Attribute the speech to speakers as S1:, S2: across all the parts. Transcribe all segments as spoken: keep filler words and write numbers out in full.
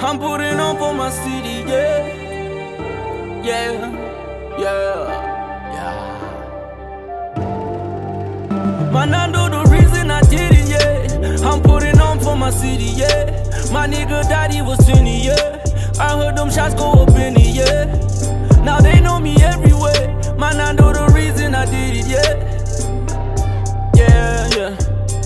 S1: I'm putting on for my city, yeah. Yeah, yeah, yeah. Manando, the reason I did it, yeah. I'm putting on for my city, yeah. My nigga daddy was twenty, yeah. I heard them shots go up in the yeah. Now they know me everywhere. Manando, the reason I did it, yeah. Yeah, yeah.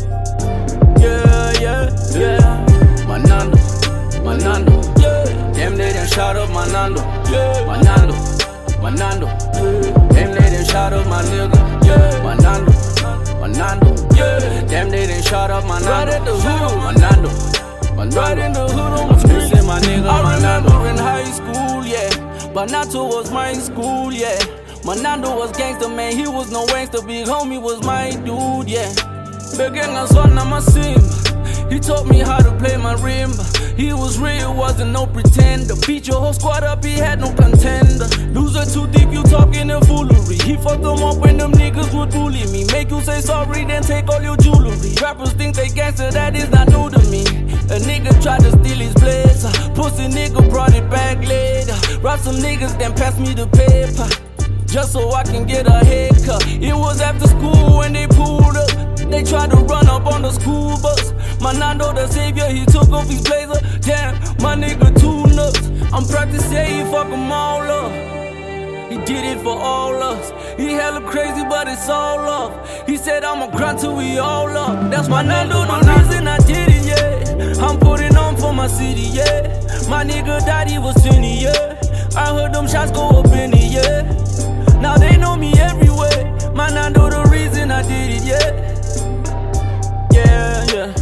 S1: Yeah, yeah, yeah. Manando, Manando, yeah. Damn, they done shot up Manando, yeah. Manando, Manando, yeah. Damn, they done shot up my nigga, yeah. Manando, Manando, yeah. Damn, they done shot up Manando, right at the hood, Manando, Manando, right in the hood on the street, my nigga. I remember in high school, yeah. Banato was my school, yeah. Manando was gangster, man, he was no gangster. Big homie was my dude, yeah. The gang I saw now my sim. He taught me how to play my rim. He was real, wasn't no pretender. Beat your whole squad up, he had no contender. Loser too deep, you talking the foolery. He fucked them up when them niggas would bully me. Make you say sorry, then take all your jewelry. Rappers think they gangster, that is not new to me. A nigga tried to steal his blazer. Pussy nigga brought it back later. Rob some niggas, then pass me the paper. Just so I can get a haircut. It was after school when they pulled up. They tried to run up on the school bus. Manando the savior, he took off his blazer. Damn, my nigga too nuts. I'm proud to say he fuck them all up. He did it for all us. He hella crazy, but it's all love. He said I'ma grind till we all up. That's Manando, the reason I did it, yeah. I'm putting on for my city, yeah. My nigga daddy was twenty, yeah. I heard them shots go up in the yeah. Now they know me everywhere. Manando, the reason I did it, yeah. Yeah, yeah.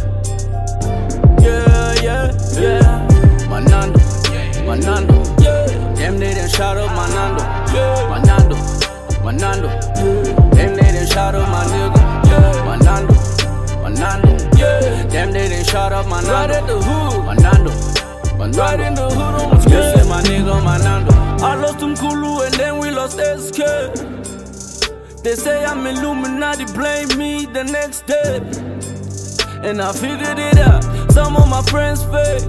S1: Yeah, yeah, yeah. Manando, Manando, yeah. Damn, they done shot up Manando, yeah. Manando, Manando, yeah. Damn, they done shot up my nigga, yeah. Manando, Manando, yeah. Damn, they done shot up Manando, right at the hood, Manando, Manando, right in the hood on the street, yeah. My nigga Manando. I lost him Kulu and then we lost S K. They say I'm Illuminati, blame me the next day. And I figured it out, some of my friends fake.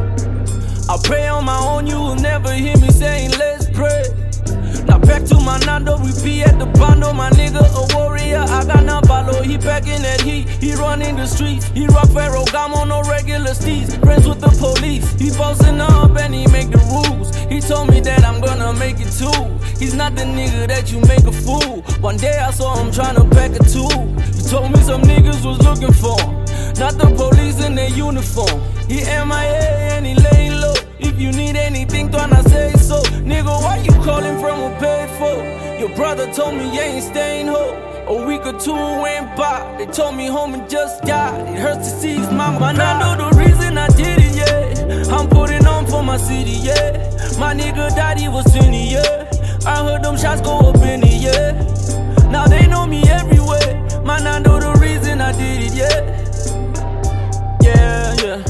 S1: I pray on my own, you will never hear me saying let's pray. Now back to Manando, we be at the bando. My nigga a warrior, I got Navalo. He packing that heat, he running the streets. He rock Ferragamo, no regular steeds. Friends with the police, he bossing up and he make the rules. He told me that I'm gonna make it too. He's not the nigga that you make a fool. One day I saw him tryna pack a tool. He told me some niggas was looking for him, not the police in their uniform. He M I A and he laying low. If you need anything, don't I say so. Nigga, why you calling from a payphone? Your brother told me you ain't staying home. A week or two went by, they told me homie just died. It hurts to see his mama. Manando, the reason I did it, yeah. I'm putting on for my city, yeah. My nigga daddy was twenty, yeah. I heard them shots go up in the yeah. Now they know me everywhere. Manando, the reason I did it, yeah. Yeah, yeah.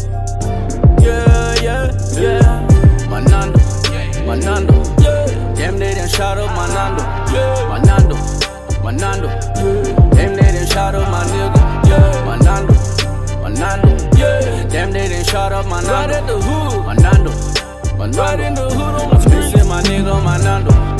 S1: Yeah, yeah, yeah. Manando, Manando, yeah. Damn, they done shot up Manando, yeah. Manando, Manando, yeah. Damn, they done shot up my nigga, yeah. Manando, Manando, yeah. Damn, they done shot up Manando, right at the hood, Manando, Manando, right in the hood on the street, my nigga Manando.